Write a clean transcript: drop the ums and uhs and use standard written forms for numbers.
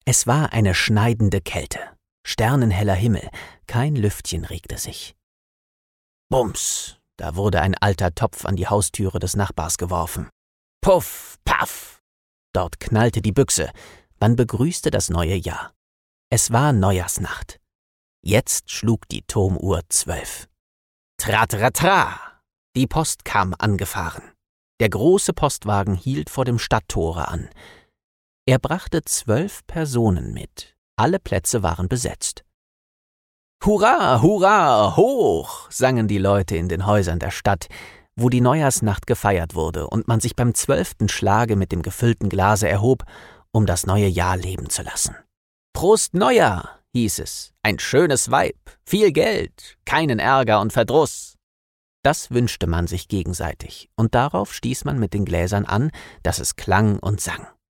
Es war eine schneidende Kälte, sternenheller Himmel, kein Lüftchen regte sich. Bums, da wurde ein alter Topf an die Haustüre des Nachbars geworfen. Puff, paff, dort knallte die Büchse, man begrüßte das neue Jahr. Es war Neujahrsnacht. Jetzt schlug die Turmuhr 12. Tra-tra-tra! Die Post kam angefahren. Der große Postwagen hielt vor dem Stadttore an. Er brachte 12 Personen mit. Alle Plätze waren besetzt. »Hurra, hurra, hoch«, sangen die Leute in den Häusern der Stadt, wo die Neujahrsnacht gefeiert wurde und man sich beim 12. Schlage mit dem gefüllten Glase erhob, um das neue Jahr leben zu lassen. »Prost Neujahr«, hieß es, »ein schönes Weib, viel Geld, keinen Ärger und Verdruss.« Das wünschte man sich gegenseitig, und darauf stieß man mit den Gläsern an, dass es klang und sang.